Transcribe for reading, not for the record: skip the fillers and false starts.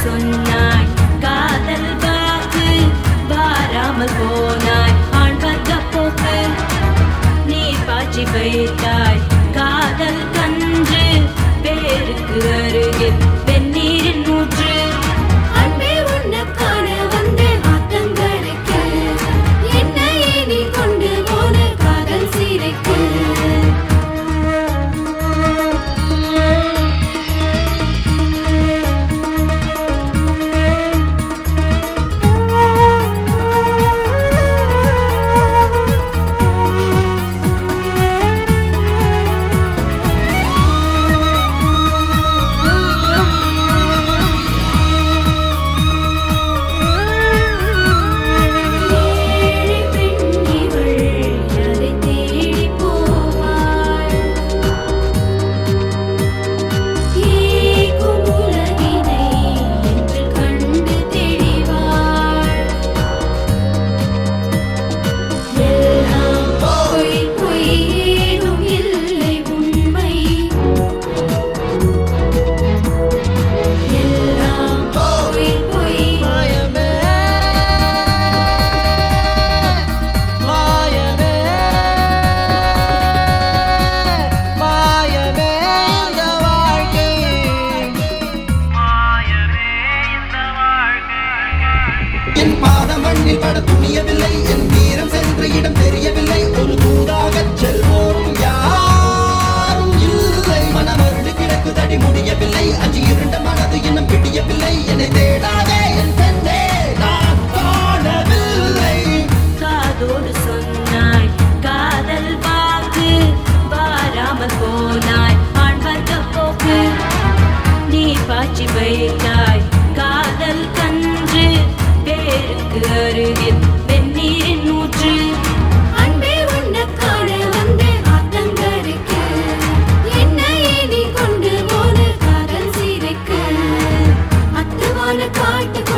சொன்னாய் காதல் வாக்கு வாராமல் போனாய் ஆண்வர்க்க போக்கு நீர் பாய்ச்சி வைத்தாய் காதல் கன்று பேருக்கு அருகில் வெந்நீரின் ஊற்று அன்பே உன்னைக்கான வந்தேன் ஆத்தங்கரைக்கு என்னையே நீ கொண்டு போன காதல் சீரைக்கு என் பாதம் மண்ணில் பட துணியவில்லை என் வீரம் சென்ற இடம் தெரியவில்லை ஒரு தூதாகச் செல்வோரும் யாரும் இல்லை மனமருடு கிடக்கு தடி முடியவில்லை அஞ்சு இருண்ட மனது இன்னும் பிடியவில்லை என்னை தேடாதே என் பெண்ணே நான் காணவில்லை காதோடு சொன்னாய் காதல் வாக்கு வாராமல் போனாய் ஆண்வர்க்க போக்கு நீர் பாய்ச்சி வைத்தாய் காதல் கன்று பேருக்கு அருகில் வெந்நீரின் ஊற்று அன்பே உன்னைக்கான வந்தேன் ஆத்தங்கரைக்கு என்னையே நீ கொண்டு போன காதல் சீரைக்கு அத்தமான காட்டு